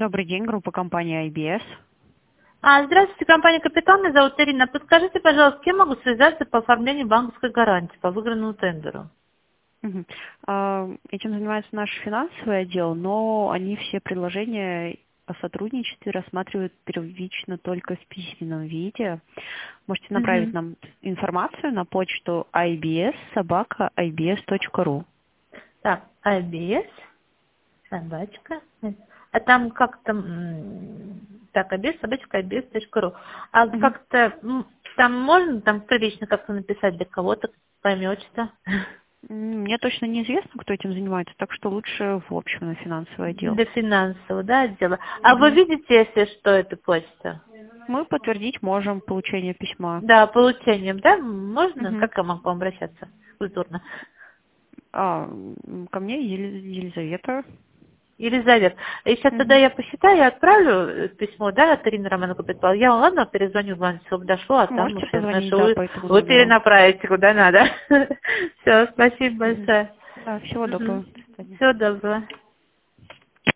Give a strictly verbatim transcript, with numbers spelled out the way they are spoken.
Добрый день, группа компании ай би эс. А, здравствуйте, компания «Капитан», меня зовут Ирина. Подскажите, пожалуйста, с кем могу связаться по оформлению банковской гарантии по выигранному тендеру? Мгм. А, Этим занимается наш финансовый отдел, но они все предложения о сотрудничестве рассматривают первично только в письменном виде. Можете направить Угу. нам информацию на почту ай би эс собака ай би эс точка ру. Так, ай би эс, собачка. А там как-то... м, Так, ай би эс, собачка, ай би эс точка ру. А Мгм. как-то... м, Там можно там прилично как-то написать для кого-то, поймете-то? М, Мне точно неизвестно, кто этим занимается, так что лучше в общем на финансовый отдел. Для финансового, да, отдела. А вы Мгм. видите, если что, это почта? Мы подтвердить можем получение письма. Да, получением, да? Можно? Мгм. Как я могу обращаться культурно? А, м, ко мне Ел- Елизавета. Елизавета, сейчас тогда Мгм. я посчитаю, я отправлю э, письмо, да, от Ирины Романовны Капитал. Я вам, ладно, перезвоню, главное, чтобы дошло, а там Можете уж я знаю, позвонить, что да, вы, по этому вы номеру. перенаправите куда надо. Все, спасибо Мгм. большое. Да, всего доброго. До свидания. Всего доброго.